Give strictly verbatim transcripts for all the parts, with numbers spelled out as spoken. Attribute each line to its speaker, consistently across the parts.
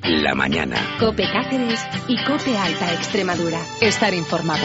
Speaker 1: la mañana.
Speaker 2: COPE Cáceres y COPE Alta Extremadura. Estar informado.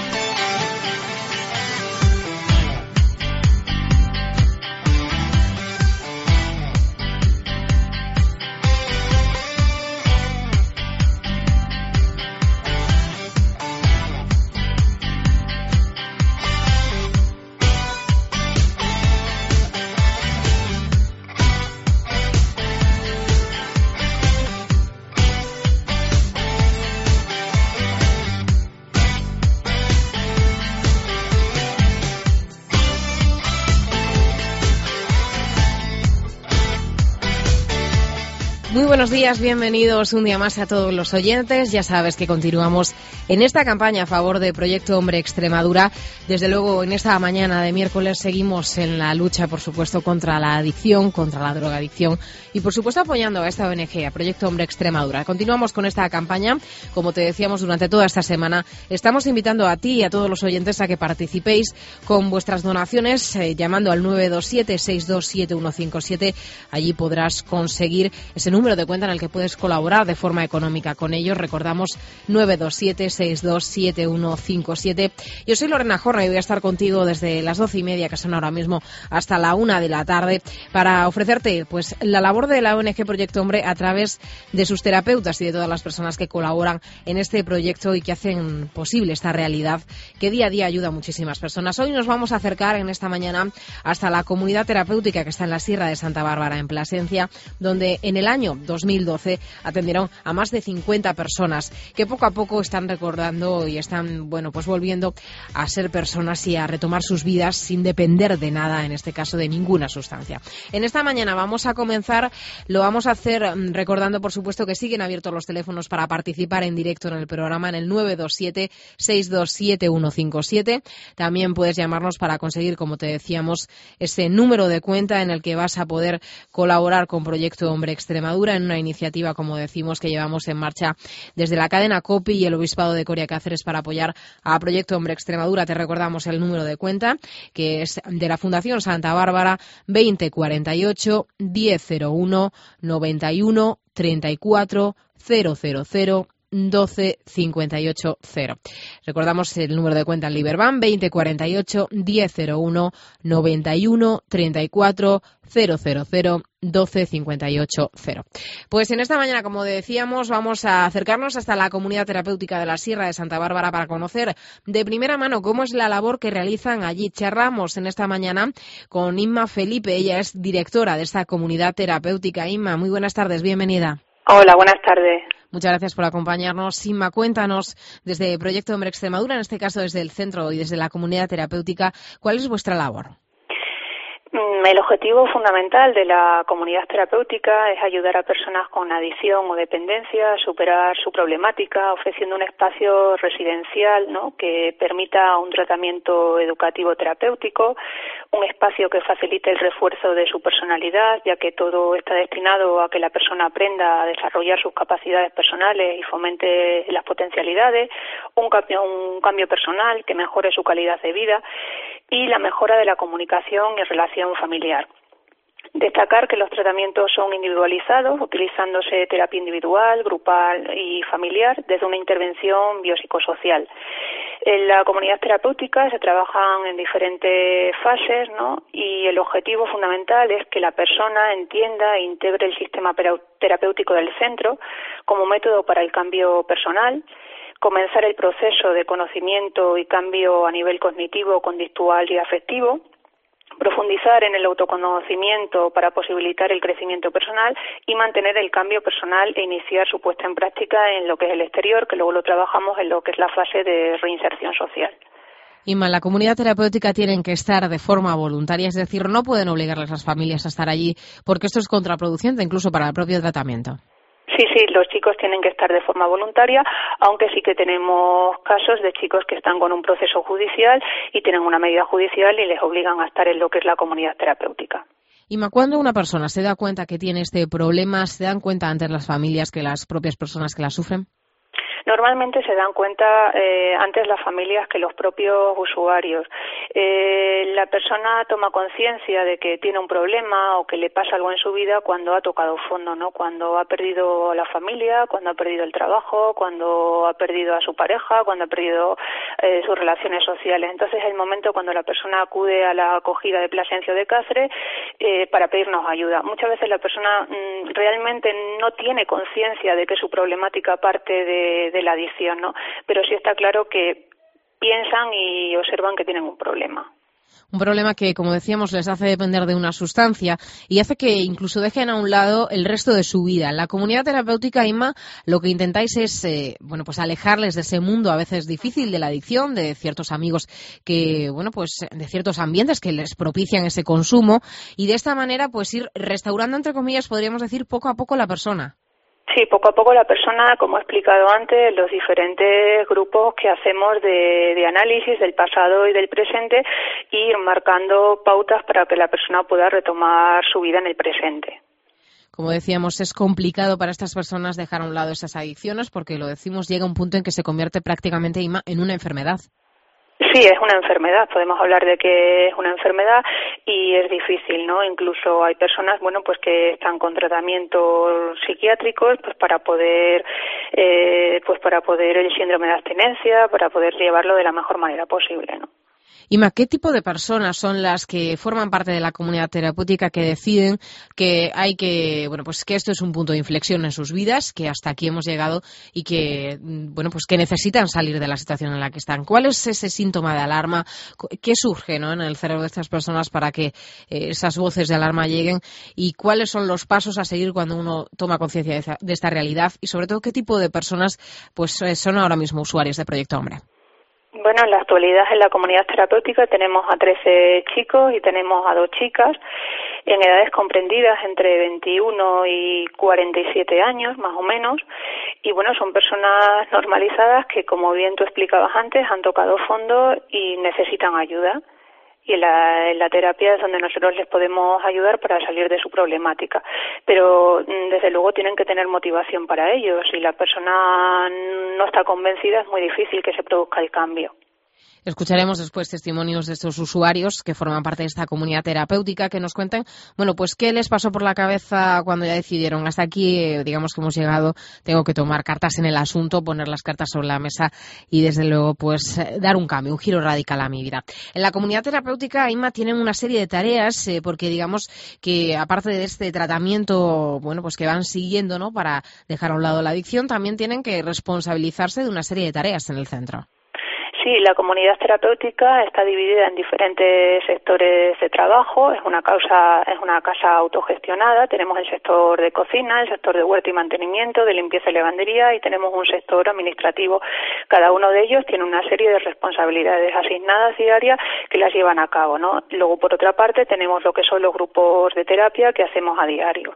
Speaker 3: Muy buenos días, bienvenidos un día más a todos los oyentes. Ya sabes que continuamos en esta campaña a favor de Proyecto Hombre Extremadura. Desde luego, en esta mañana de miércoles seguimos en la lucha, por supuesto, contra la adicción, contra la drogadicción y, por supuesto, apoyando a esta O N G, a Proyecto Hombre Extremadura. Continuamos con esta campaña. Como te decíamos, durante toda esta semana estamos invitando a ti y a todos los oyentes a que participéis con vuestras donaciones eh, llamando al nueve dos siete, seis dos siete, uno cinco siete. Allí podrás conseguir ese número de cuenta en el que puedes colaborar de forma económica con ellos. Recordamos nueve dos siete, seis dos siete, uno cinco siete. Yo soy Lorena Jorra y voy a estar contigo desde las doce y media, que son ahora mismo, hasta la una de la tarde, para ofrecerte pues la labor de la O N G Proyecto Hombre a través de sus terapeutas y de todas las personas que colaboran en este proyecto y que hacen posible esta realidad que día a día ayuda a muchísimas personas. Hoy nos vamos a acercar en esta mañana hasta la comunidad terapéutica que está en la Sierra de Santa Bárbara, en Plasencia, donde en el año dos mil doce atendieron a más de cincuenta personas que poco a poco están recordando y están, bueno, pues volviendo a ser personas y a retomar sus vidas sin depender de nada, en este caso de ninguna sustancia. En esta mañana vamos a comenzar, lo vamos a hacer recordando, por supuesto, que siguen abiertos los teléfonos para participar en directo en el programa en el nueve dos siete, seis dos siete, uno cinco siete. También puedes llamarnos para conseguir, como te decíamos, ese número de cuenta en el que vas a poder colaborar con Proyecto Hombre Extremadura en una iniciativa, como decimos, que llevamos en marcha desde la cadena COPE y el Obispado de Coria Cáceres para apoyar a Proyecto Hombre Extremadura. Te recordamos el número de cuenta, que es de la Fundación Santa Bárbara, veinte cuarenta y ocho, diez cero uno, noventa y uno, treinta y cuatro, cero cero cero, doce cincuenta y ocho cero. Recordamos el número de cuenta en Liberbank, veinte cuarenta y ocho, diez cero uno, noventa y uno, treinta y cuatro, cero cero cero, doce cincuenta y ocho cero. Pues en esta mañana, como decíamos, vamos a acercarnos hasta la comunidad terapéutica de la Sierra de Santa Bárbara para conocer de primera mano cómo es la labor que realizan allí. Charlamos en esta mañana con Inma Felipe, ella es directora de esta comunidad terapéutica. Inma, muy buenas tardes, bienvenida.
Speaker 4: Hola, buenas tardes.
Speaker 3: Muchas gracias por acompañarnos. Inma, cuéntanos desde Proyecto Hombre Extremadura, en este caso desde el centro y desde la comunidad terapéutica, ¿cuál es vuestra labor?
Speaker 4: El objetivo fundamental de la comunidad terapéutica es ayudar a personas con adicción o dependencia a superar su problemática, ofreciendo un espacio residencial, ¿no?, que permita un tratamiento educativo terapéutico, un espacio que facilite el refuerzo de su personalidad, ya que todo está destinado a que la persona aprenda a desarrollar sus capacidades personales y fomente las potencialidades, un cambio, un cambio personal que mejore su calidad de vida y la mejora de la comunicación y relación familiar. Destacar que los tratamientos son individualizados, utilizándose terapia individual, grupal y familiar desde una intervención biopsicosocial. En la comunidad terapéutica se trabajan en diferentes fases, ¿no?, y el objetivo fundamental es que la persona entienda e integre el sistema terapéutico del centro como método para el cambio personal, comenzar el proceso de conocimiento y cambio a nivel cognitivo, conductual y afectivo, profundizar en el autoconocimiento para posibilitar el crecimiento personal y mantener el cambio personal e iniciar su puesta en práctica en lo que es el exterior, que luego lo trabajamos en lo que es la fase de reinserción social.
Speaker 3: Inma, en la comunidad terapéutica tienen que estar de forma voluntaria, es decir, no pueden obligarles a las familias a estar allí porque esto es contraproducente incluso para el propio tratamiento.
Speaker 4: Sí, sí, los chicos tienen que estar de forma voluntaria, aunque sí que tenemos casos de chicos que están con un proceso judicial y tienen una medida judicial y les obligan a estar en lo que es la comunidad terapéutica.
Speaker 3: Inma, cuando una persona se da cuenta que tiene este problema, ¿se dan cuenta antes las familias que las propias personas que la sufren?
Speaker 4: Normalmente se dan cuenta eh, antes las familias que los propios usuarios. Eh, la persona toma conciencia de que tiene un problema o que le pasa algo en su vida cuando ha tocado fondo, ¿no? Cuando ha perdido a la familia, cuando ha perdido el trabajo, cuando ha perdido a su pareja, cuando ha perdido eh, sus relaciones sociales. Entonces es el momento cuando la persona acude a la acogida de Plasencia o de Cáceres eh, para pedirnos ayuda. Muchas veces la persona mmm, realmente no tiene conciencia de que su problemática parte de, de la adicción, ¿no? Pero sí está claro que piensan y observan que tienen un problema.
Speaker 3: Un problema que, como decíamos, les hace depender de una sustancia y hace que incluso dejen a un lado el resto de su vida. En la comunidad terapéutica, Inma, lo que intentáis es, eh, bueno, pues alejarles de ese mundo a veces difícil de la adicción, de ciertos amigos que, bueno, pues de ciertos ambientes que les propician ese consumo y de esta manera, pues ir restaurando, entre comillas, podríamos decir, poco a poco la persona.
Speaker 4: Sí, poco a poco la persona, como he explicado antes, los diferentes grupos que hacemos de, de análisis del pasado y del presente, ir marcando pautas para que la persona pueda retomar su vida en el presente.
Speaker 3: Como decíamos, es complicado para estas personas dejar a un lado esas adicciones porque, lo decimos, llega un punto en que se convierte prácticamente en una enfermedad.
Speaker 4: Sí, es una enfermedad, podemos hablar de que es una enfermedad y es difícil, ¿no? Incluso hay personas, bueno, pues que están con tratamientos psiquiátricos, pues para poder, eh, pues para poder el síndrome de abstinencia, para poder llevarlo de la mejor manera posible, ¿no?
Speaker 3: Inma, ¿qué tipo de personas son las que forman parte de la comunidad terapéutica que deciden que hay que, bueno, pues que esto es un punto de inflexión en sus vidas, que hasta aquí hemos llegado y que, bueno, pues que necesitan salir de la situación en la que están? ¿Cuál es ese síntoma de alarma? ¿Qué surge, ¿no?, en el cerebro de estas personas para que eh, esas voces de alarma lleguen? ¿Y cuáles son los pasos a seguir cuando uno toma conciencia de, de esta realidad? Y sobre todo, ¿qué tipo de personas pues son ahora mismo usuarios de Proyecto Hombre?
Speaker 4: Bueno, en la actualidad en la comunidad terapéutica tenemos a trece chicos y tenemos a dos chicas en edades comprendidas entre veintiuno y cuarenta y siete años, más o menos. Y bueno, son personas normalizadas que, como bien tú explicabas antes, han tocado fondo y necesitan ayuda. Y en la, en la terapia es donde nosotros les podemos ayudar para salir de su problemática. Pero, desde luego, tienen que tener motivación para ello. Si la persona no está convencida, es muy difícil que se produzca el cambio.
Speaker 3: Escucharemos después testimonios de estos usuarios que forman parte de esta comunidad terapéutica que nos cuenten, bueno, pues qué les pasó por la cabeza cuando ya decidieron hasta aquí, eh, digamos que hemos llegado, tengo que tomar cartas en el asunto, poner las cartas sobre la mesa y desde luego pues dar un cambio, un giro radical a mi vida. En la comunidad terapéutica, Inma, tienen una serie de tareas eh, porque digamos que aparte de este tratamiento, bueno, pues que van siguiendo, ¿no?, para dejar a un lado la adicción, también tienen que responsabilizarse de una serie de tareas en el centro.
Speaker 4: Sí, la comunidad terapéutica está dividida en diferentes sectores de trabajo. Es una causa, es una casa autogestionada. Tenemos el sector de cocina, el sector de huerta y mantenimiento, de limpieza y lavandería, y tenemos un sector administrativo. Cada uno de ellos tiene una serie de responsabilidades asignadas diarias que las llevan a cabo, ¿no? Luego, por otra parte, tenemos lo que son los grupos de terapia que hacemos a diario.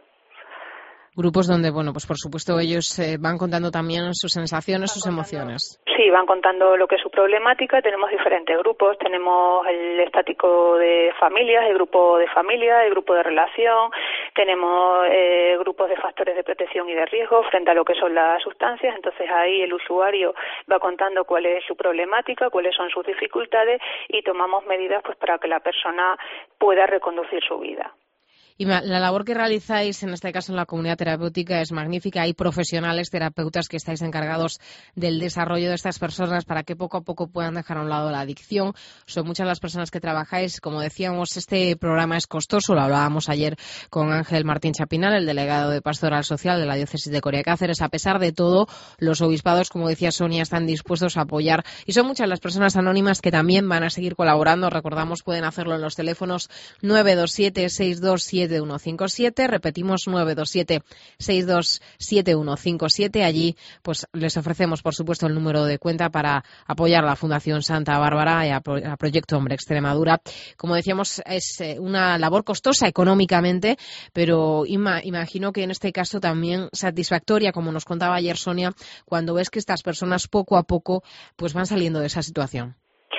Speaker 3: Grupos donde, bueno, pues por supuesto ellos eh, van contando también sus sensaciones, sus emociones.
Speaker 4: Sí, van contando lo que es su problemática. Tenemos diferentes grupos. Tenemos el estático de familias, el grupo de familia, el grupo de relación. Tenemos eh, grupos de factores de protección y de riesgo frente a lo que son las sustancias. Entonces ahí el usuario va contando cuál es su problemática, cuáles son sus dificultades y tomamos medidas pues para que la persona pueda reconducir su vida.
Speaker 3: Y la labor que realizáis, en este caso en la comunidad terapéutica, es magnífica. Hay profesionales, terapeutas que estáis encargados del desarrollo de estas personas para que poco a poco puedan dejar a un lado la adicción. Son muchas las personas que trabajáis. Como decíamos, este programa es costoso. Lo hablábamos ayer con Ángel Martín Chapinal, el delegado de Pastoral Social de la Diócesis de Coria Cáceres. A pesar de todo, los obispados, como decía Sonia, están dispuestos a apoyar. Y son muchas las personas anónimas que también van a seguir colaborando. Recordamos, pueden hacerlo en los teléfonos nueve dos siete, seis dos siete uno cinco siete, repetimos nueve dos siete, seis dos siete uno cinco siete. Allí pues les ofrecemos, por supuesto, el número de cuenta para apoyar a la Fundación Santa Bárbara y a, Pro- a Proyecto Hombre Extremadura. Como decíamos, es una labor costosa económicamente, pero ima- imagino que en este caso también satisfactoria, como nos contaba ayer Sonia, cuando ves que estas personas poco a poco pues van saliendo de esa situación.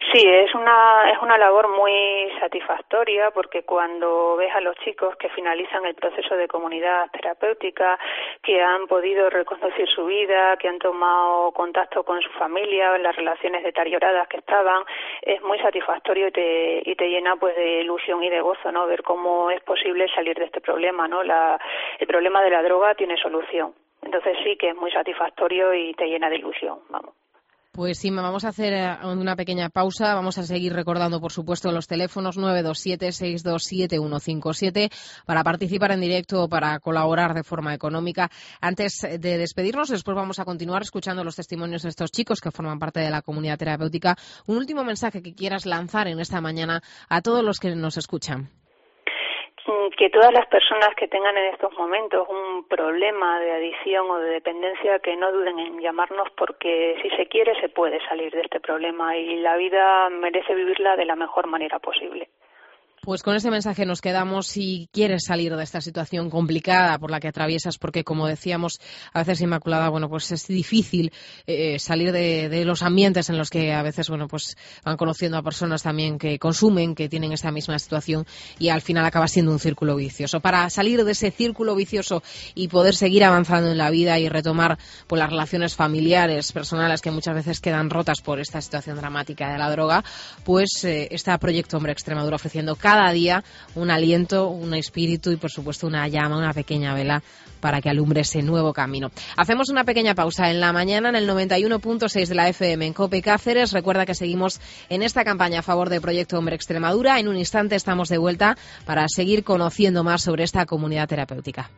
Speaker 4: Sí, es una es una labor muy satisfactoria porque cuando ves a los chicos que finalizan el proceso de comunidad terapéutica, que han podido reconducir su vida, que han tomado contacto con su familia, las relaciones deterioradas que estaban, es muy satisfactorio y te y te llena pues de ilusión y de gozo, ¿no? Ver cómo es posible salir de este problema, ¿no? La, el problema de la droga tiene solución. Entonces sí que es muy satisfactorio y te llena de ilusión, vamos.
Speaker 3: Pues sí, vamos a hacer una pequeña pausa. Vamos a seguir recordando, por supuesto, los teléfonos nueve dos siete, seis dos siete, uno cinco siete para participar en directo o para colaborar de forma económica. Antes de despedirnos, después vamos a continuar escuchando los testimonios de estos chicos que forman parte de la comunidad terapéutica. Un último mensaje que quieras lanzar en esta mañana a todos los que nos escuchan.
Speaker 4: Que todas las personas que tengan en estos momentos un problema de adicción o de dependencia, que no duden en llamarnos, porque si se quiere se puede salir de este problema y la vida merece vivirla de la mejor manera posible.
Speaker 3: Pues con ese mensaje nos quedamos. Si quieres salir de esta situación complicada por la que atraviesas, porque como decíamos a veces, Inmaculada, bueno, pues es difícil eh, salir de, de los ambientes en los que a veces, bueno, pues van conociendo a personas también que consumen, que tienen esa misma situación y al final acaba siendo un círculo vicioso. Para salir de ese círculo vicioso y poder seguir avanzando en la vida y retomar pues las relaciones familiares, personales que muchas veces quedan rotas por esta situación dramática de la droga, pues eh, está Proyecto Hombre Extremadura ofreciendo cada día un aliento, un espíritu y, por supuesto, una llama, una pequeña vela para que alumbre ese nuevo camino. Hacemos una pequeña pausa en la mañana en el noventa y uno punto seis de la F M en COPE Cáceres. Recuerda que seguimos en esta campaña a favor de Proyecto Hombre Extremadura. En un instante estamos de vuelta para seguir conociendo más sobre esta comunidad terapéutica.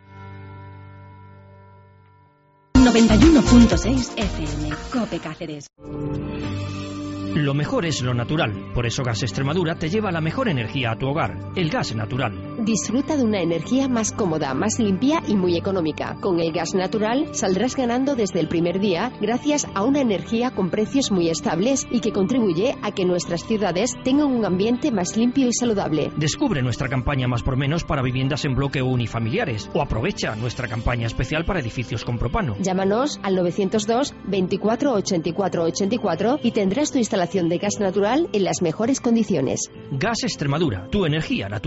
Speaker 2: noventa y uno punto seis F M, COPE Cáceres.
Speaker 1: Lo mejor es lo natural. Por eso Gas Extremadura te lleva la mejor energía a tu hogar, el gas natural.
Speaker 5: Disfruta de una energía más cómoda, más limpia y muy económica. Con el gas natural saldrás ganando desde el primer día gracias a una energía con precios muy estables y que contribuye a que nuestras ciudades tengan un ambiente más limpio y saludable.
Speaker 1: Descubre nuestra campaña Más por Menos para viviendas en bloque unifamiliares o aprovecha nuestra campaña especial para edificios con propano.
Speaker 5: Llámanos al novecientos dos, veinticuatro, ochenta y cuatro, ochenta y cuatro y tendrás tu instalación de gas natural en las mejores condiciones.
Speaker 1: Gas Extremadura, tu energía natural.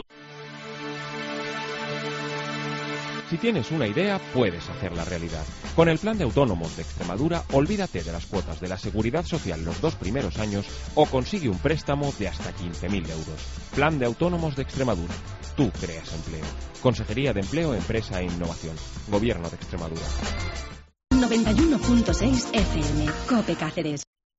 Speaker 6: Si tienes una idea, puedes hacerla realidad. Con el Plan de Autónomos de Extremadura, olvídate de las cuotas de la Seguridad Social los dos primeros años o consigue un préstamo de hasta quince mil euros. Plan de Autónomos de Extremadura. Tú creas empleo. Consejería de Empleo, Empresa e Innovación. Gobierno de Extremadura.
Speaker 2: noventa y uno punto seis F M, COPE Cáceres.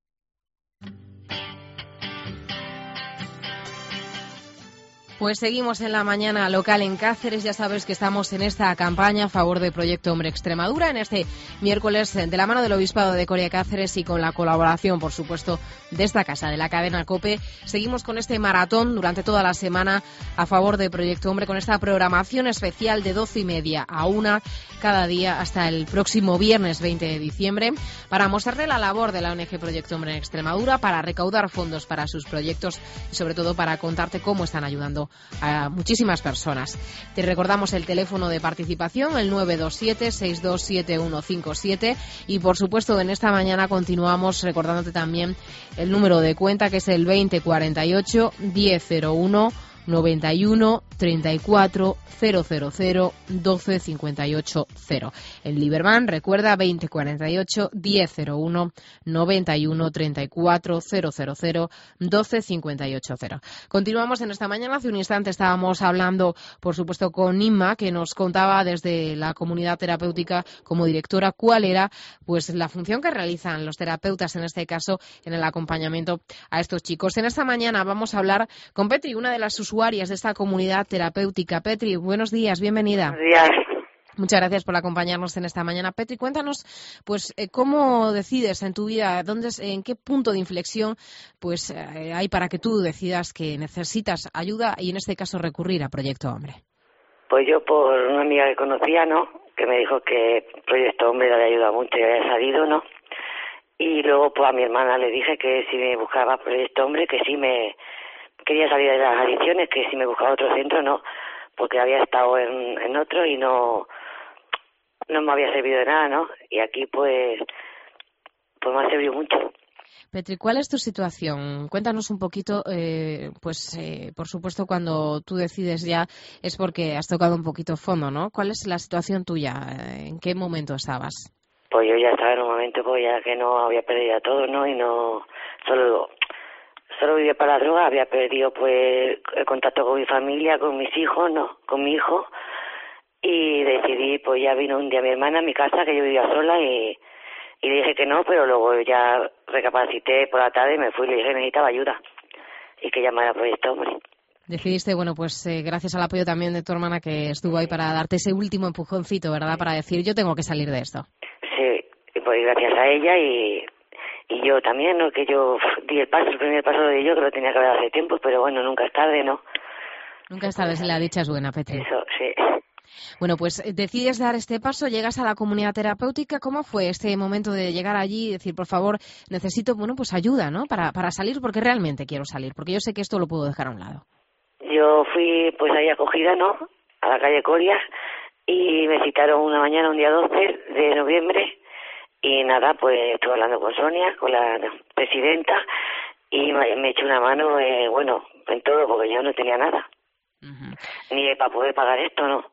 Speaker 3: Pues seguimos en la mañana local en Cáceres. Ya sabes que estamos en esta campaña a favor de Proyecto Hombre Extremadura en este miércoles de la mano del Obispado de Coria Cáceres y con la colaboración, por supuesto, de esta casa, de la cadena COPE. Seguimos con este maratón durante toda la semana a favor de Proyecto Hombre con esta programación especial de doce y media a una cada día hasta el próximo viernes veinte de diciembre para mostrarle la labor de la O N G Proyecto Hombre en Extremadura, para recaudar fondos para sus proyectos y sobre todo para contarte cómo están ayudando a muchísimas personas. Te recordamos el teléfono de participación, el nueve dos siete, seis dos siete, uno cinco siete y por supuesto en esta mañana continuamos recordándote también el número de cuenta que es el veinte cuarenta y ocho, diez cero uno, noventa y uno, treinta y cuatro, cero cero cero, doce cincuenta y ocho cero. El Liberman, recuerda, veinte cuarenta y ocho, diez cero uno, noventa y uno, treinta y cuatro, cero cero cero, doce cincuenta y ocho cero. Continuamos en esta mañana. Hace un instante estábamos hablando, por supuesto, con Inma, que nos contaba desde la comunidad terapéutica como directora cuál era pues la función que realizan los terapeutas, en este caso, en el acompañamiento a estos chicos. En esta mañana vamos a hablar con Petri, una de las usuarias usuarias de esta comunidad terapéutica. Petri, buenos días, bienvenida.
Speaker 7: Buenos días.
Speaker 3: Muchas gracias por acompañarnos en esta mañana. Petri, cuéntanos, pues, eh, cómo decides en tu vida, dónde, en qué punto de inflexión, pues, eh, hay para que tú decidas que necesitas ayuda y, en este caso, recurrir a Proyecto Hombre.
Speaker 7: Pues yo por una amiga que conocía, ¿no?, que me dijo que Proyecto Hombre le ayuda mucho y había salido, ¿no?, y luego pues a mi hermana le dije que si me buscaba Proyecto Hombre, que sí me quería salir de las adicciones, que si me buscaba otro centro, no, porque había estado en, en otro y no no me había servido de nada, ¿no? Y aquí, pues, pues me ha servido mucho.
Speaker 3: Petri, ¿cuál es tu situación? Cuéntanos un poquito, eh, pues eh, por supuesto cuando tú decides ya es porque has tocado un poquito fondo, ¿no? ¿Cuál es la situación tuya? ¿En qué momento estabas?
Speaker 7: Pues yo ya estaba en un momento pues ya que no había perdido todo, ¿no? Y no, solo, solo vivía para la droga, había perdido pues el contacto con mi familia, con mis hijos, ¿no? Con mi hijo. Y decidí, pues ya vino un día mi hermana a mi casa, que yo vivía sola, y... Y le dije que no, pero luego ya recapacité por la tarde y me fui y le dije que necesitaba ayuda y que llamara a Proyecto Hombre.
Speaker 3: Decidiste, bueno, pues eh, gracias al apoyo también de tu hermana que estuvo ahí para darte ese último empujoncito, ¿verdad? Para decir, yo tengo que salir de esto.
Speaker 7: Sí, pues gracias a ella y, y yo también, ¿no? Que yo di el paso, el primer paso lo di yo, que lo tenía que haber hace tiempo, pero bueno, nunca es tarde, ¿no?
Speaker 3: Nunca es tarde si la dicha es buena, Petri.
Speaker 7: Eso, sí.
Speaker 3: Bueno, pues decides dar este paso, llegas a la comunidad terapéutica. ¿Cómo fue este momento de llegar allí y decir, por favor, necesito, bueno, pues ayuda, ¿no? Para, para salir, porque realmente quiero salir, porque yo sé que esto lo puedo dejar a un lado.
Speaker 7: Yo fui, pues ahí acogida, ¿no? A la calle Coria y me citaron una mañana, un día doce de noviembre y nada, pues estuve hablando con Sonia, con la presidenta y me, me echó una mano, eh, bueno, en todo, porque yo no tenía nada. Uh-huh. Ni para poder pagar esto, ¿no?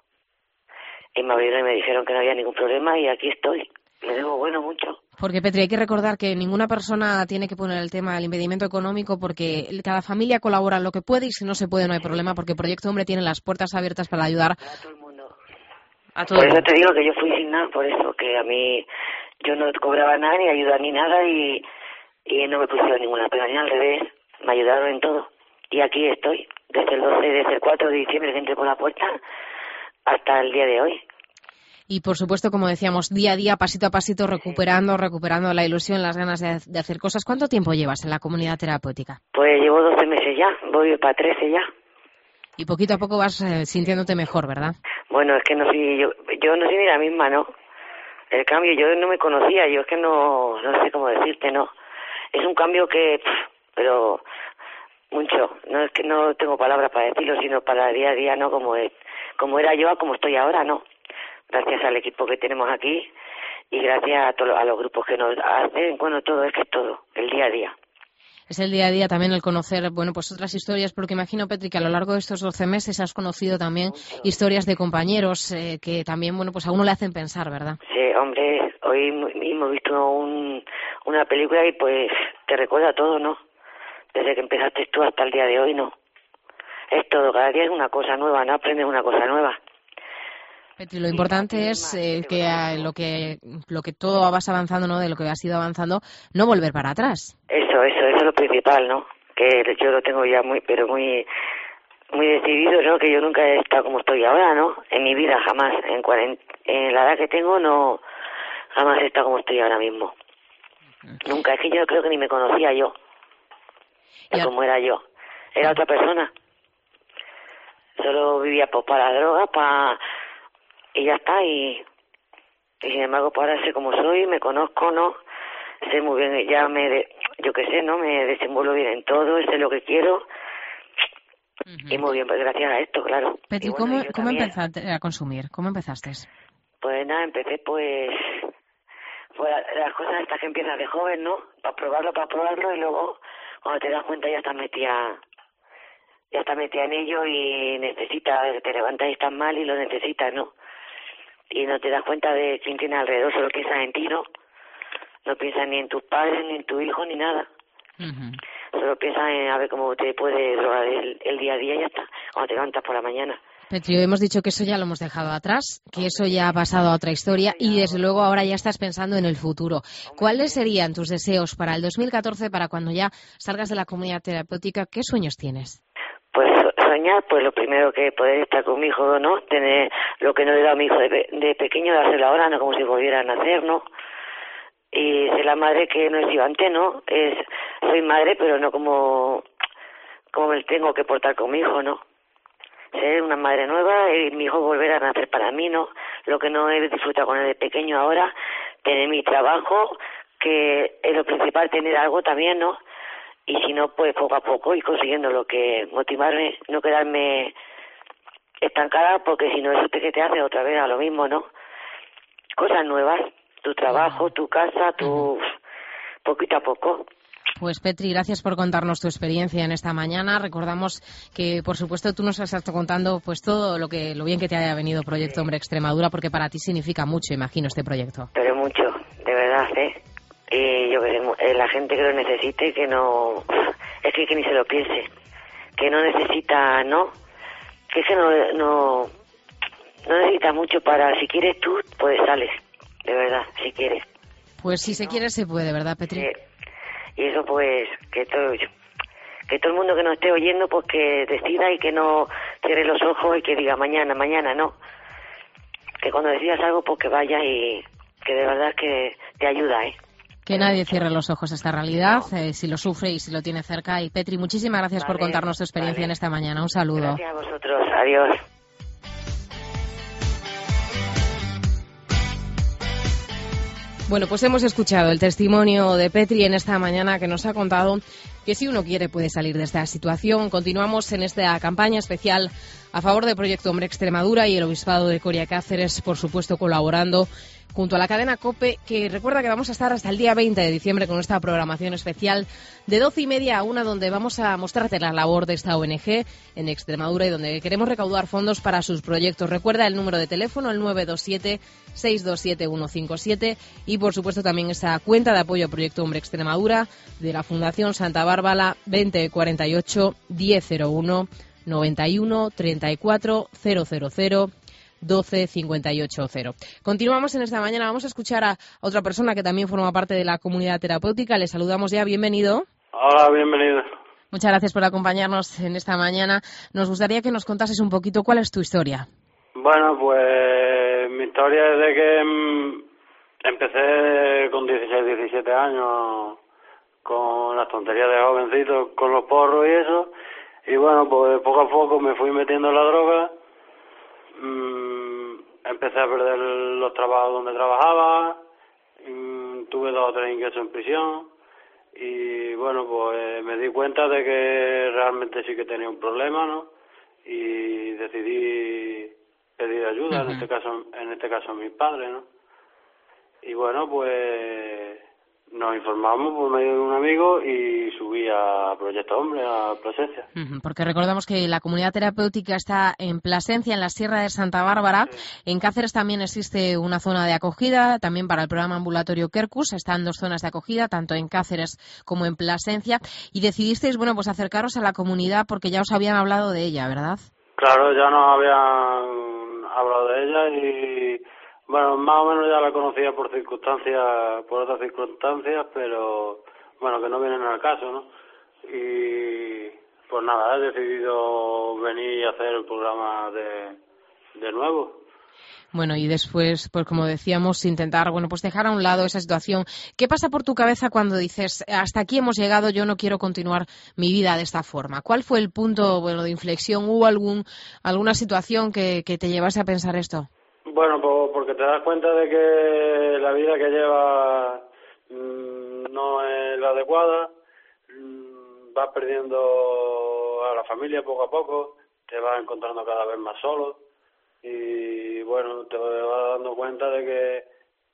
Speaker 7: Y me abrieron y me dijeron que no había ningún problema y aquí estoy. Le debo bueno mucho.
Speaker 3: Porque, Petri, hay que recordar que ninguna persona tiene que poner el tema del impedimento económico porque cada familia colabora lo que puede y si no se puede no hay problema porque Proyecto Hombre tiene las puertas abiertas para ayudar
Speaker 7: a todo el mundo.
Speaker 3: A todo
Speaker 7: por eso
Speaker 3: el mundo.
Speaker 7: Te digo que yo fui sin nada, por eso, que a mí yo no cobraba nada ni ayuda ni nada y, y no me pusieron ninguna pega ni al revés. Me ayudaron en todo. Y aquí estoy, desde el doce, desde el cuatro de diciembre que entré por la puerta hasta el día de hoy.
Speaker 3: Y, por supuesto, como decíamos, día a día, pasito a pasito, recuperando, recuperando la ilusión, las ganas de, de hacer cosas. ¿Cuánto tiempo llevas en la comunidad terapéutica?
Speaker 7: Pues llevo doce meses ya, voy para trece ya.
Speaker 3: Y poquito a poco vas eh, sintiéndote mejor, ¿verdad?
Speaker 7: Bueno, es que no soy, yo, yo no soy ni la misma, ¿no? El cambio, yo no me conocía, yo es que no, no sé cómo decirte, ¿no? Es un cambio que, pff, pero mucho, no es que no tengo palabras para decirlo, sino para día a día, ¿no? Como, es, como era yo a como estoy ahora, ¿no? Gracias al equipo que tenemos aquí y gracias a, to- a los grupos que nos hacen, bueno, todo, es que es todo, el día a día.
Speaker 3: Es el día a día también el conocer, bueno, pues otras historias, porque imagino, Petri, que a lo largo de estos doce meses has conocido también mucho. Historias de compañeros eh, que también, bueno, pues a uno le hacen pensar, ¿verdad?
Speaker 7: Sí, hombre, hoy mismo he visto un, una película y pues te recuerda todo, ¿no? Desde que empezaste tú hasta el día de hoy, ¿no? Es todo, cada día es una cosa nueva, ¿no? Aprendes una cosa nueva.
Speaker 3: Petri, lo importante es eh, que a lo que lo que todo vas avanzando, ¿no? De lo que has ido avanzando, no volver para atrás.
Speaker 7: Eso, eso, eso es lo principal, ¿no? Que yo lo tengo ya muy, pero muy, muy decidido, ¿no? Que yo nunca he estado como estoy ahora, ¿no? En mi vida jamás, en cuarenta, en la edad que tengo no, jamás he estado como estoy ahora mismo. Uh-huh. Nunca, es que yo creo que ni me conocía yo, de a... cómo era yo. Era otra persona. Solo vivía pues para la droga, para y ya está, y, y sin embargo pues ahora sé cómo soy, me conozco, ¿no? Sé muy bien, ya me, de, yo qué sé, ¿no? Me desenvuelvo bien en todo, sé lo que quiero, uh-huh. Y muy bien, pues gracias a esto, claro.
Speaker 3: Petri, bueno, ¿cómo, ¿cómo empezaste a consumir? ¿Cómo empezaste?
Speaker 7: Pues nada, empecé pues, pues las cosas estas que empiezas de joven, ¿no? Para probarlo, para probarlo, y luego cuando te das cuenta ya estás metida, ya estás metida en ello y necesitas, te levantas y estás mal y lo necesitas, ¿no? Y no te das cuenta de quién tiene alrededor, solo piensas en ti, ¿no? No piensas ni en tus padres, ni en tu hijo, ni nada. Uh-huh. Solo piensas en a ver cómo te puede drogar el, el día a día y ya está, cuando te levantas por la mañana.
Speaker 3: Petri, hemos dicho que eso ya lo hemos dejado atrás, que eso ya ha pasado a otra historia y desde luego ahora ya estás pensando en el futuro. ¿Cuáles serían tus deseos para el dos mil catorce, para cuando ya salgas de la comunidad terapéutica? ¿Qué sueños tienes?
Speaker 7: Pues soñar, pues lo primero que poder estar con mi hijo, ¿no? Tener lo que no le da a mi hijo de, de pequeño, dárselo ahora, ¿no? Como si volviera a nacer, ¿no? Y ser la madre que no he sido antes, ¿no? Es, soy madre, pero no como, como me tengo que portar con mi hijo, ¿no? Ser una madre nueva y mi hijo volver a nacer para mí, ¿no? Lo que no he disfrutado con él de pequeño ahora, tener mi trabajo, que es lo principal, tener algo también, ¿no? Y si no, pues poco a poco ir consiguiendo lo que motivarme, no quedarme estancada, porque si no eso te, que te hace otra vez a lo mismo, ¿no? Cosas nuevas, tu trabajo, tu casa, tu poquito a poco.
Speaker 3: Pues Petri, gracias por contarnos tu experiencia en esta mañana. Recordamos que, por supuesto, tú nos has estado contando pues todo lo que lo bien que te haya venido Proyecto Hombre Extremadura, porque para ti significa mucho, imagino, este proyecto.
Speaker 7: Pero mucho, de verdad, ¿eh? Y yo creo que la gente que lo necesite, que no... Es que, que ni se lo piense. Que no necesita, ¿no? Que es que no, no... No necesita mucho para... Si quieres tú, pues sales. De verdad, si quieres.
Speaker 3: Pues si se quiere, se puede, ¿verdad, Petri?
Speaker 7: Eh, y eso, pues, que todo... Que todo el mundo que nos esté oyendo, pues que decida y que no cierre los ojos y que diga mañana, mañana, no. Que cuando decidas algo, pues que vayas y... Que de verdad que te ayuda, ¿eh?
Speaker 3: Que nadie cierre los ojos a esta realidad, eh, si lo sufre y si lo tiene cerca. Y Petri, muchísimas gracias
Speaker 7: vale,
Speaker 3: por contarnos tu experiencia
Speaker 7: vale.
Speaker 3: en esta mañana. Un saludo.
Speaker 7: Gracias a vosotros. Adiós.
Speaker 3: Bueno, pues hemos escuchado el testimonio de Petri en esta mañana, que nos ha contado que si uno quiere puede salir de esta situación. Continuamos en esta campaña especial a favor del Proyecto Hombre Extremadura y el Obispado de Coria Cáceres, por supuesto, colaborando junto a la cadena COPE, que recuerda que vamos a estar hasta el día veinte de diciembre con esta programación especial de doce y media a una, donde vamos a mostrarte la labor de esta O N G en Extremadura y donde queremos recaudar fondos para sus proyectos. Recuerda el número de teléfono, el nueve dos siete, seis dos siete, uno cinco siete, y por supuesto también esa cuenta de apoyo al Proyecto Hombre Extremadura de la Fundación Santa Bárbara, veinte cuarenta y ocho, diez cero uno, noventa y uno, treinta y cuatro, cero cero cero, doce cincuenta y ocho cero. Continuamos en esta mañana. Vamos a escuchar a otra persona que también forma parte de la comunidad terapéutica. Le saludamos ya. Bienvenido.
Speaker 8: Hola, bienvenido.
Speaker 3: Muchas gracias por acompañarnos en esta mañana. Nos gustaría que nos contases un poquito cuál es tu historia.
Speaker 8: Bueno, pues mi historia es de que mmm, empecé con dieciséis, diecisiete años con las tonterías de jovencito, con los porros y eso. Y bueno, pues poco a poco me fui metiendo en la droga. Mm, empecé a perder los trabajos donde trabajaba, mm, tuve dos o tres ingresos en prisión y bueno, pues me di cuenta de que realmente sí que tenía un problema, ¿no? Y decidí pedir ayuda, uh-huh. en este caso en este caso a mis padres, ¿no? Y bueno, pues nos informamos por medio de un amigo y subí a Proyecto Hombre, a Plasencia.
Speaker 3: Uh-huh, porque recordamos que la comunidad terapéutica está en Plasencia, en la Sierra de Santa Bárbara. Sí. En Cáceres también existe una zona de acogida, también para el programa ambulatorio Quercus. Están dos zonas de acogida, tanto en Cáceres como en Plasencia. Y decidisteis, bueno, pues acercaros a la comunidad porque ya os habían hablado de ella, ¿verdad?
Speaker 8: Claro, ya nos habían hablado de ella y... Bueno, más o menos ya la conocía por circunstancias, por otras circunstancias, pero bueno, que no vienen al caso, ¿no? Y pues nada, he decidido venir y hacer el programa de, de nuevo.
Speaker 3: Bueno, y después, pues como decíamos, intentar, bueno, pues dejar a un lado esa situación. ¿Qué pasa por tu cabeza cuando dices, hasta aquí hemos llegado, yo no quiero continuar mi vida de esta forma? ¿Cuál fue el punto, bueno, de inflexión? ¿Hubo algún alguna situación que, que te llevase a pensar esto?
Speaker 8: Bueno, pues porque te das cuenta de que la vida que llevas mmm, no es la adecuada, mmm, vas perdiendo a la familia poco a poco, te vas encontrando cada vez más solo y bueno, te vas dando cuenta de que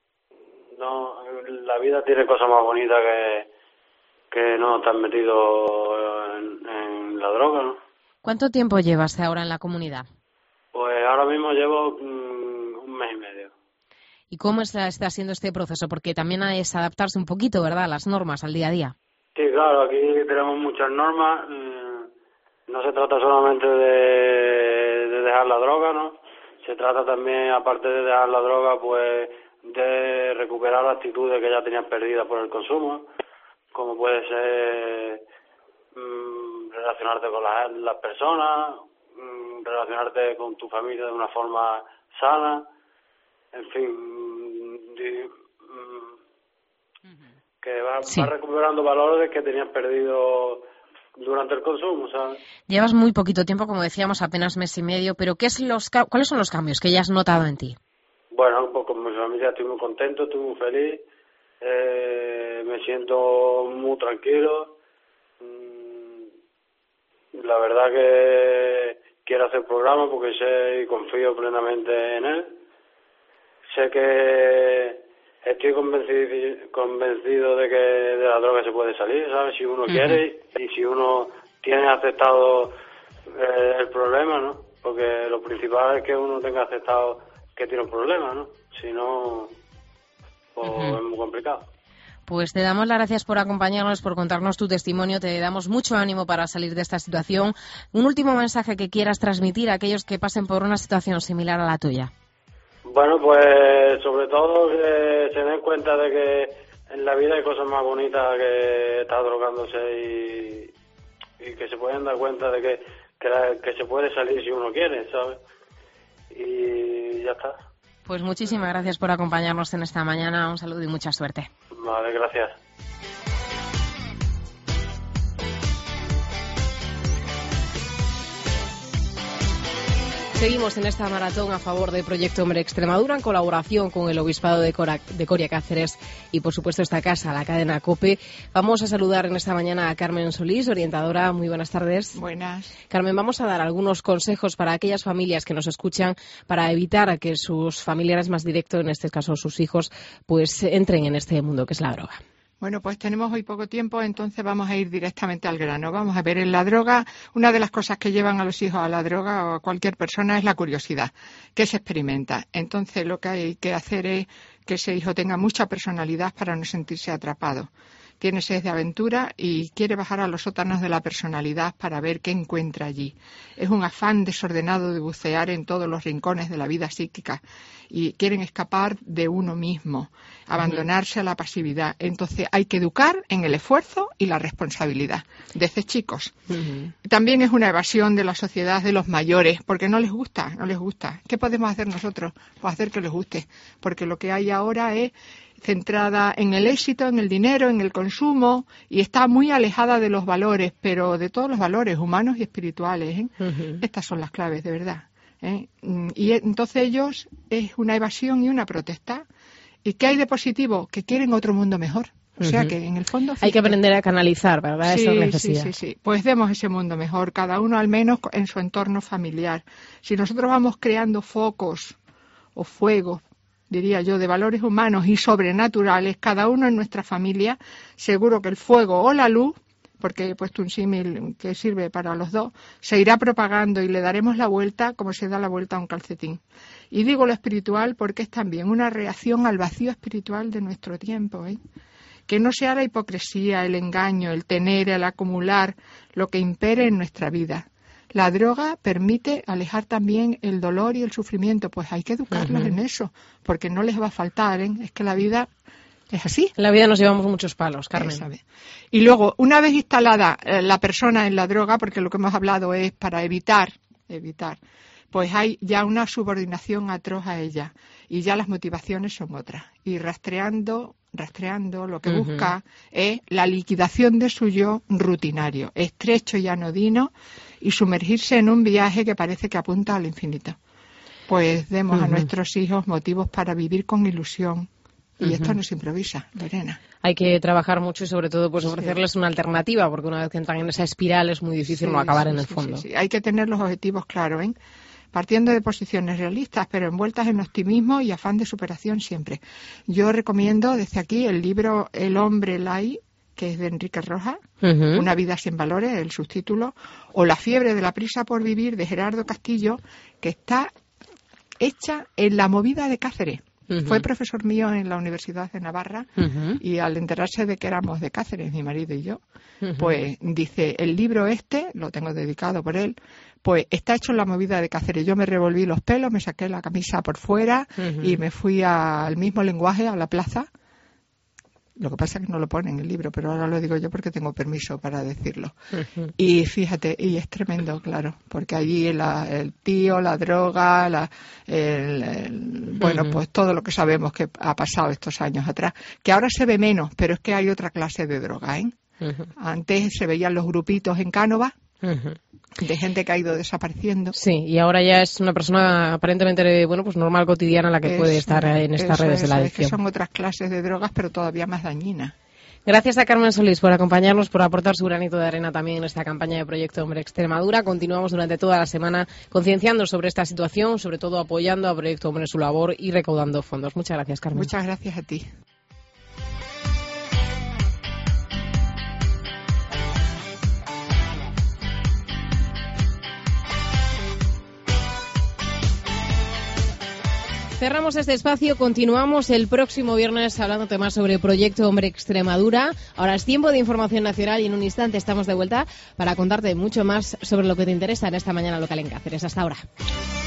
Speaker 8: no, la vida tiene cosas más bonitas que, que no estar metido en, en la droga, ¿no?
Speaker 3: ¿Cuánto tiempo llevas ahora en la comunidad?
Speaker 8: Pues ahora mismo llevo mmm, mes y medio.
Speaker 3: ¿Y cómo está, está siendo este proceso? Porque también es adaptarse un poquito, ¿verdad?, a las normas, al día a día.
Speaker 8: Sí, claro, aquí tenemos muchas normas. No se trata solamente de, de dejar la droga, ¿no? Se trata también, aparte de dejar la droga, pues de recuperar actitudes que ya tenías perdidas por el consumo, como puede ser mmm, relacionarte con las, las personas, mmm, relacionarte con tu familia de una forma sana. En fin, de, um, uh-huh. que vas
Speaker 3: sí.
Speaker 8: va recuperando valores que tenías perdido durante el consumo, ¿sabes?
Speaker 3: Llevas muy poquito tiempo, como decíamos, apenas mes y medio, pero ¿qué es los ¿cuáles son los cambios que ya has notado en ti?
Speaker 8: Bueno, pues con mi familia estoy muy contento, estoy muy feliz, eh, me siento muy tranquilo. La verdad que quiero hacer programa porque sé y confío plenamente en él. Sé que estoy convencido, convencido de que de la droga se puede salir, ¿sabes? Si uno uh-huh. quiere y si uno tiene aceptado eh, el problema, ¿no? Porque lo principal es que uno tenga aceptado que tiene un problema, ¿no? Si no, pues uh-huh. es muy complicado.
Speaker 3: Pues te damos las gracias por acompañarnos, por contarnos tu testimonio, te damos mucho ánimo para salir de esta situación. Un último mensaje que quieras transmitir a aquellos que pasen por una situación similar a la tuya.
Speaker 8: Bueno, pues sobre todo que se den cuenta de que en la vida hay cosas más bonitas que estar drogándose y, y que se pueden dar cuenta de que, que, la, que se puede salir si uno quiere, ¿sabes? Y ya está.
Speaker 3: Pues muchísimas gracias por acompañarnos en esta mañana. Un saludo y mucha suerte.
Speaker 8: Vale, gracias.
Speaker 3: Seguimos en esta maratón a favor de Proyecto Hombre Extremadura en colaboración con el Obispado de, Cora, de Coria Cáceres y, por supuesto, esta casa, la cadena COPE. Vamos a saludar en esta mañana a Carmen Solís, orientadora. Muy buenas tardes.
Speaker 9: Buenas.
Speaker 3: Carmen, vamos a dar algunos consejos para aquellas familias que nos escuchan para evitar que sus familiares más directos, en este caso sus hijos, pues entren en este mundo que es la droga.
Speaker 9: Bueno, pues tenemos hoy poco tiempo, entonces vamos a ir directamente al grano. Vamos a ver, en la droga, una de las cosas que llevan a los hijos a la droga o a cualquier persona es la curiosidad, que se experimenta. Entonces lo que hay que hacer es que ese hijo tenga mucha personalidad para no sentirse atrapado. Tiene sed de aventura y quiere bajar a los sótanos de la personalidad para ver qué encuentra allí. Es un afán desordenado de bucear en todos los rincones de la vida psíquica y quieren escapar de uno mismo, abandonarse a la pasividad. Entonces hay que educar en el esfuerzo y la responsabilidad desde chicos. Uh-huh. También es una evasión de la sociedad de los mayores porque no les gusta, no les gusta. ¿Qué podemos hacer nosotros? Pues hacer que les guste, porque lo que hay ahora es centrada en el éxito, en el dinero, en el consumo y está muy alejada de los valores, pero de todos los valores humanos y espirituales. ¿eh? Uh-huh. Estas son las claves, de verdad. ¿eh? Y entonces ellos es una evasión y una protesta. ¿Y qué hay de positivo? Que quieren otro mundo mejor. O sea uh-huh. que en el fondo...
Speaker 3: Hay que aprender a canalizar, ¿verdad?
Speaker 9: Sí,
Speaker 3: esa necesidad.
Speaker 9: Sí, sí, sí. Pues demos ese mundo mejor, cada uno al menos en su entorno familiar. Si nosotros vamos creando focos o fuegos, diría yo, de valores humanos y sobrenaturales, cada uno en nuestra familia, seguro que el fuego o la luz, porque he puesto un símil que sirve para los dos, se irá propagando y le daremos la vuelta como se da la vuelta a un calcetín. Y digo lo espiritual porque es también una reacción al vacío espiritual de nuestro tiempo, ¿eh? Que no sea la hipocresía, el engaño, el tener, el acumular, lo que impere en nuestra vida. La droga permite alejar también el dolor y el sufrimiento, pues hay que educarlos uh-huh. en eso, porque no les va a faltar, ¿eh? Es que la vida es así.
Speaker 3: En la vida nos llevamos muchos palos, Carmen.
Speaker 9: Y luego, una vez instalada eh, la persona en la droga, porque lo que hemos hablado es para evitar, evitar, pues hay ya una subordinación atroz a ella y ya las motivaciones son otras. Y rastreando, rastreando, lo que uh-huh. busca es la liquidación de su yo rutinario, estrecho y anodino, y sumergirse en un viaje que parece que apunta al infinito. Pues demos uh-huh. a nuestros hijos motivos para vivir con ilusión. Y uh-huh. esto no se improvisa, Lorena.
Speaker 3: Hay que trabajar mucho y sobre todo pues ofrecerles sí. una alternativa, porque una vez que entran en esa espiral es muy difícil sí, no acabar sí, en el
Speaker 9: sí,
Speaker 3: fondo.
Speaker 9: Sí, sí. Hay que tener los objetivos claros, ¿eh? Partiendo de posiciones realistas, pero envueltas en optimismo y afán de superación siempre. Yo recomiendo desde aquí el libro El hombre lai, que es de Enrique Rojas, uh-huh. Una vida sin valores, el subtítulo, o La fiebre de la prisa por vivir, de Gerardo Castillo, que está hecha en la movida de Cáceres. Uh-huh. Fue profesor mío en la Universidad de Navarra uh-huh. y al enterarse de que éramos de Cáceres, mi marido y yo, uh-huh. pues dice, el libro este, lo tengo dedicado por él, pues está hecho en la movida de Cáceres. Yo me revolví los pelos, me saqué la camisa por fuera uh-huh. y me fui a, al mismo lenguaje, a la plaza. Lo que pasa es que no lo pone en el libro, pero ahora lo digo yo porque tengo permiso para decirlo. Uh-huh. Y fíjate, y es tremendo, claro, porque allí la, el tío, la droga, la, el, el, bueno, uh-huh. pues todo lo que sabemos que ha pasado estos años atrás, que ahora se ve menos, pero es que hay otra clase de droga, ¿eh? Uh-huh. Antes se veían los grupitos en Cánovas, uh-huh. de gente que ha ido desapareciendo.
Speaker 3: Sí, y ahora ya es una persona aparentemente, bueno, pues normal, cotidiana, la que eso, puede estar en estas redes
Speaker 9: es,
Speaker 3: de la adicción.
Speaker 9: Es que son otras clases de drogas, pero todavía más dañinas.
Speaker 3: Gracias a Carmen Solís por acompañarnos, por aportar su granito de arena también en esta campaña de Proyecto Hombre Extremadura. Continuamos durante toda la semana concienciando sobre esta situación, sobre todo apoyando a Proyecto Hombre en su labor y recaudando fondos. Muchas gracias, Carmen.
Speaker 9: Muchas gracias a ti.
Speaker 3: Cerramos este espacio, continuamos el próximo viernes hablándote más sobre Proyecto Hombre Extremadura. Ahora es tiempo de información nacional y en un instante estamos de vuelta para contarte mucho más sobre lo que te interesa en esta mañana local en Cáceres. Hasta ahora.